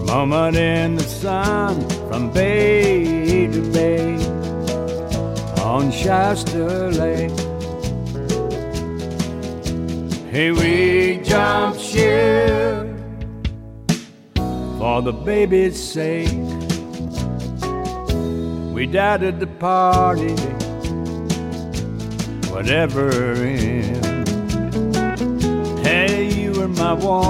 moment in the sun from bay to bay on Shasta Lake. Hey, we jumped ship for the baby's sake. We doubted the party, whatever in. Hey, you were my one.